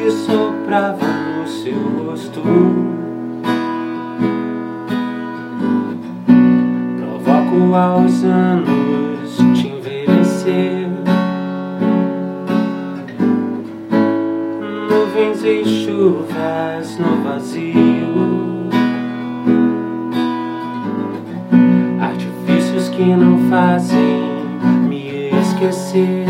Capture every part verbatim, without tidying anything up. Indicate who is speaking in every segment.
Speaker 1: que soprava no seu rosto provoco aos anos te envelhecer. Nuvens e chuvas no vazio, artifícios que não fazem me esquecer.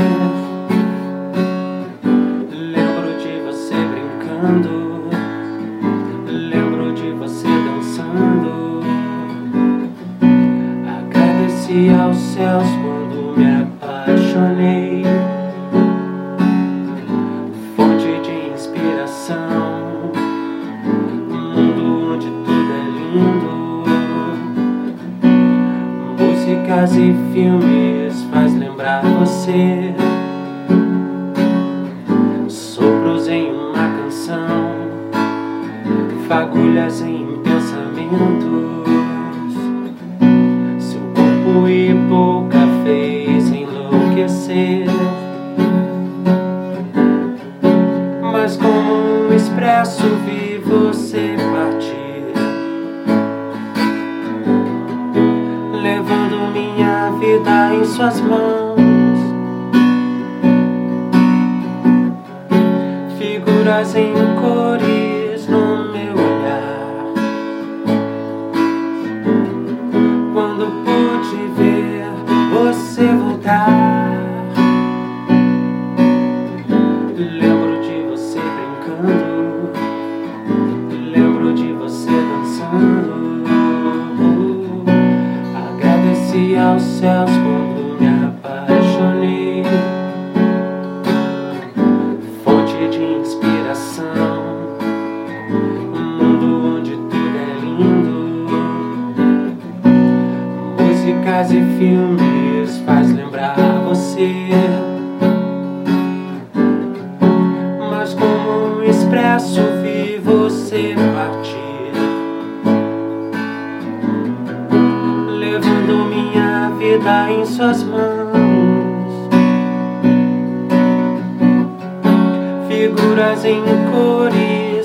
Speaker 1: Lembro de você brincando, lembro de você dançando. Agradeci aos céus quando me apaixonei. Fonte de inspiração, um mundo onde tudo é lindo. Músicas e filmes faz lembrar você. Sopros em uma canção, fagulhas em pensamentos. Seu corpo e boca fez enlouquecer. Mas como um expresso vi você partir, levando minha vida em suas mãos. Figuras em cores no meu olhar. Quando pude ver você voltar, lembro de você brincando, lembro de você dançando. Agradeci aos céus quando me apaixonei. Fonte de inspiração, um mundo onde tudo é lindo. Músicas e filmes faz lembrar você. Mas como um expresso vi você partir, levando minha vida em suas mãos. Figuras em cores